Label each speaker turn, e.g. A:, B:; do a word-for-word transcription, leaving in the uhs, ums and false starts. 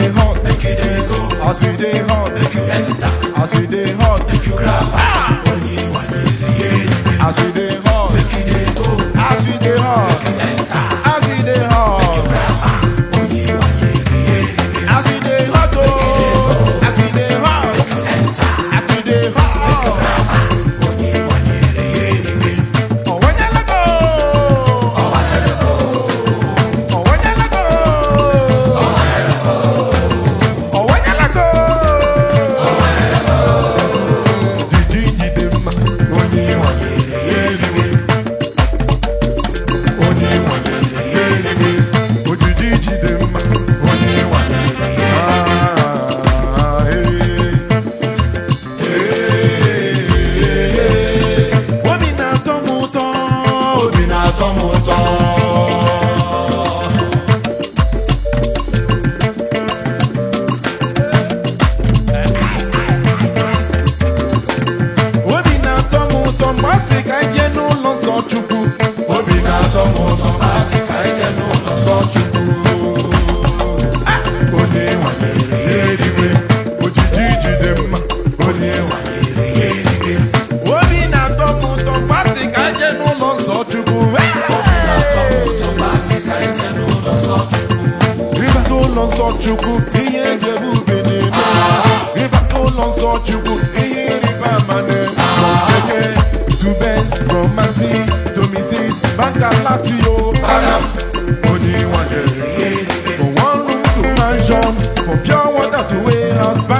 A: dey hot,
B: make you dey go.
A: as we dey hot,
B: Make you enter,
A: as we dey hot,
B: make you grab. Only one year,
A: as we dey hot,
B: make you dey go.
A: as we dey hot,
B: Enter,
A: as we dey hot,
B: grab. Only one year,
A: as we dey hot, oh, as we dey hot, as we dey hot.
B: only one year.
A: Owanyalago, Owanyalago, Owanyalago, Jiji Jidema,
B: Only one year, only one year,
A: Ojiji Jidema,
B: only one year.
A: ah, hey, hey. Obi na-atọ m ụtọ,
B: Obi na-atọ m ụtọ.
A: obi na-atọ m ụtọ mgbe a sị ka anyị jee n'ụlọ nsọ Chukwu.
B: Obi na-atọ m ụtọ ma a sị ka anyị jee n'ụlọ nsọ Chukwu. Onye nwanyere ya eluigwe,
A: Ojiji Jidema,
B: onye nwanyere ya eluigwe.
A: obi na-atọ m ụtọ mgbe a sị ka anyị jee n'ụlọ nsọ Chukwu.
B: Obi na-atọ m ụtọ ma a sị ka anyị jee n'ụlọ nsọ Chukwu.
A: Ịbata ụlọ nsọ Chukwu, ihe dị ebube na-eme. Ịbata ụlọ nsọ Chukwu, ihe ịrịba ama na-eme. From Keke to Benz, from Mati to Missus Bankalatio, Adam.
B: Onye nwanyere ya eluigwe.
A: From one room to mansion, from pure water to warehouse.